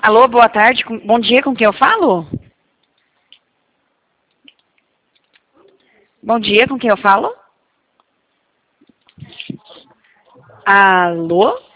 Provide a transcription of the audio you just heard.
Alô, boa tarde. Bom dia, com quem eu falo? Bom dia, com quem eu falo? Alô?